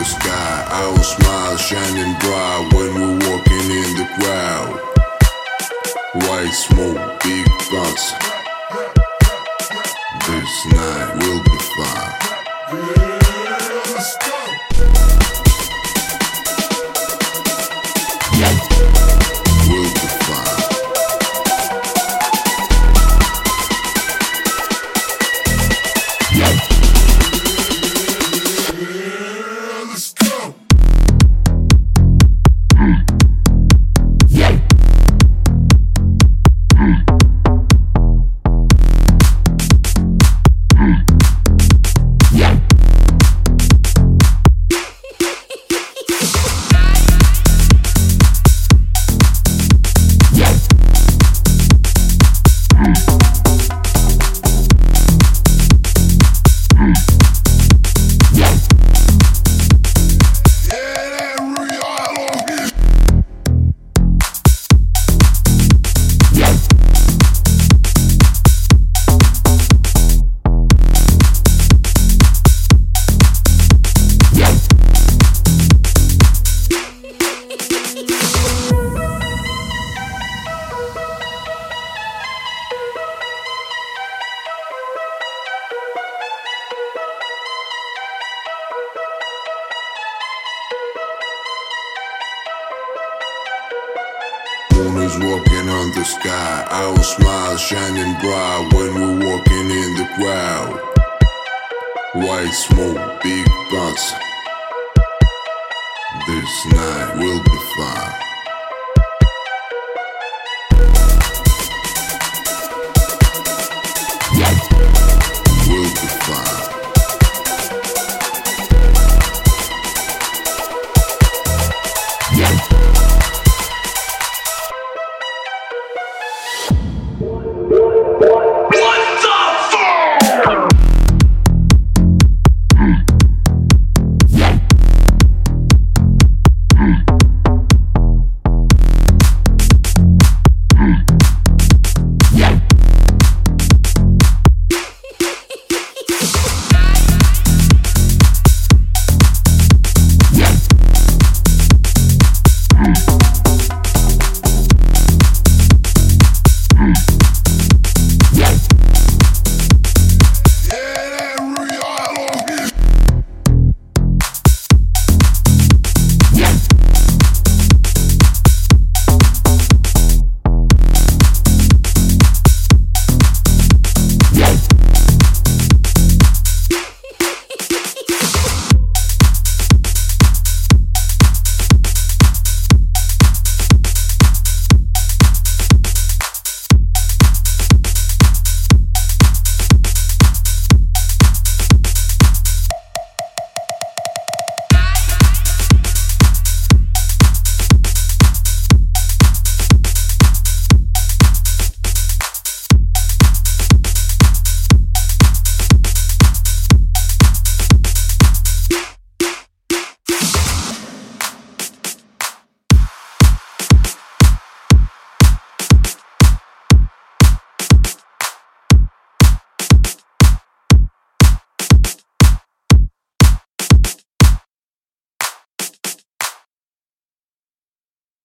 the sky, our smile shining bright when we're walking in the crowd. White smoke, big butts. This night will be fun. Let's go. Will be fun. Let's go. Moon is walking on the sky, our smile shining bright when we're walking in the crowd. White smoke, big butts. This night will be fun.